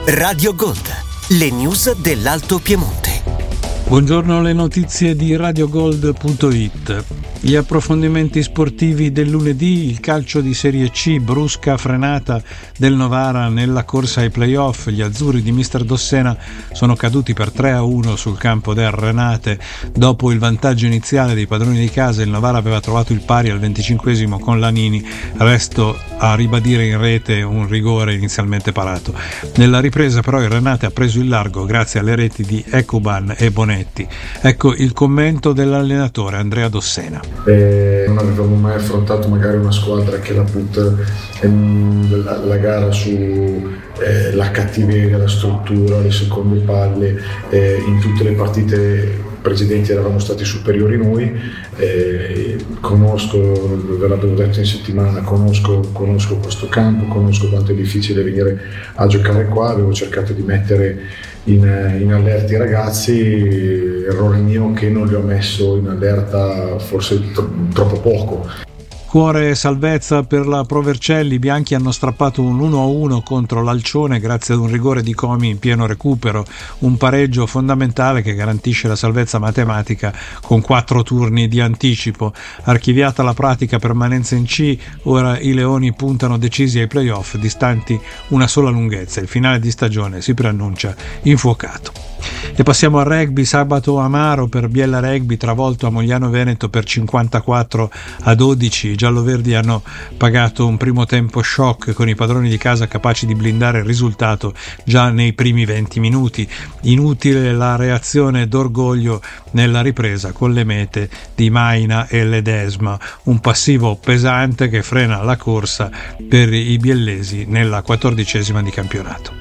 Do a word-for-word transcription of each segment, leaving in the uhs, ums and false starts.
Radio Gold, le news dell'Alto Piemonte. Buongiorno, le notizie di radiogold punto it. Gli approfondimenti sportivi del lunedì, il calcio di Serie C, brusca frenata del Novara nella corsa ai playoff. Gli azzurri di mister Dossena sono caduti per tre a uno sul campo del Renate. Dopo il vantaggio iniziale dei padroni di casa, il Novara aveva trovato il pari al venticinquesimo con Lanini, resto a ribadire in rete un rigore inizialmente parato. Nella ripresa però il Renate ha preso il largo grazie alle reti di Ekuban e Bonetti. Ecco il commento dell'allenatore Andrea Dossena. Eh, non avevamo mai affrontato magari una squadra che la butta ehm, la, la gara su eh, la cattiveria, la struttura, le seconde palle. Eh, in tutte le partite precedenti eravamo stati superiori noi. Eh, conosco, ve l'avevo detto in settimana, conosco, conosco questo campo, conosco quanto è difficile venire a giocare qua. Avevo cercato di mettere in, in allerta i ragazzi, errore mio che non li ho messo in allerta forse tro- troppo poco. Cuore e salvezza per la Pro Vercelli. I bianchi hanno strappato un uno a uno contro l'Alcione grazie ad un rigore di Comi in pieno recupero, un pareggio fondamentale che garantisce la salvezza matematica con quattro turni di anticipo. Archiviata la pratica permanenza in C, ora i leoni puntano decisi ai playoff, distanti una sola lunghezza. Il finale di stagione si preannuncia infuocato. E passiamo al rugby. Sabato amaro per Biella Rugby, travolto a Mogliano Veneto per cinquantaquattro a dodici. I gialloverdi hanno pagato un primo tempo shock con i padroni di casa capaci di blindare il risultato già nei primi venti minuti. Inutile la reazione d'orgoglio nella ripresa con le mete di Maina e Ledesma, un passivo pesante che frena la corsa per i biellesi nella quattordicesima di campionato.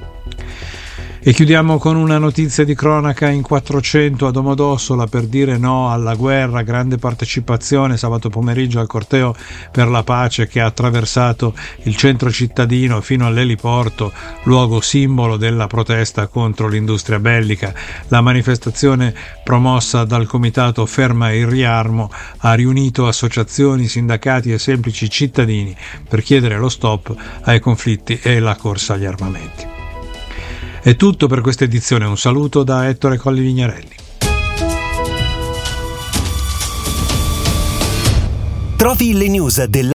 E chiudiamo con una notizia di cronaca in quattrocento a Domodossola per dire no alla guerra. Grande partecipazione sabato pomeriggio al corteo per la pace che ha attraversato il centro cittadino fino all'eliporto, luogo simbolo della protesta contro l'industria bellica. La manifestazione promossa dal comitato Ferma il Riarmo ha riunito associazioni, sindacati e semplici cittadini per chiedere lo stop ai conflitti e la corsa agli armamenti. È tutto per questa edizione, un saluto da Ettore Colli Vignarelli. Trovi le news del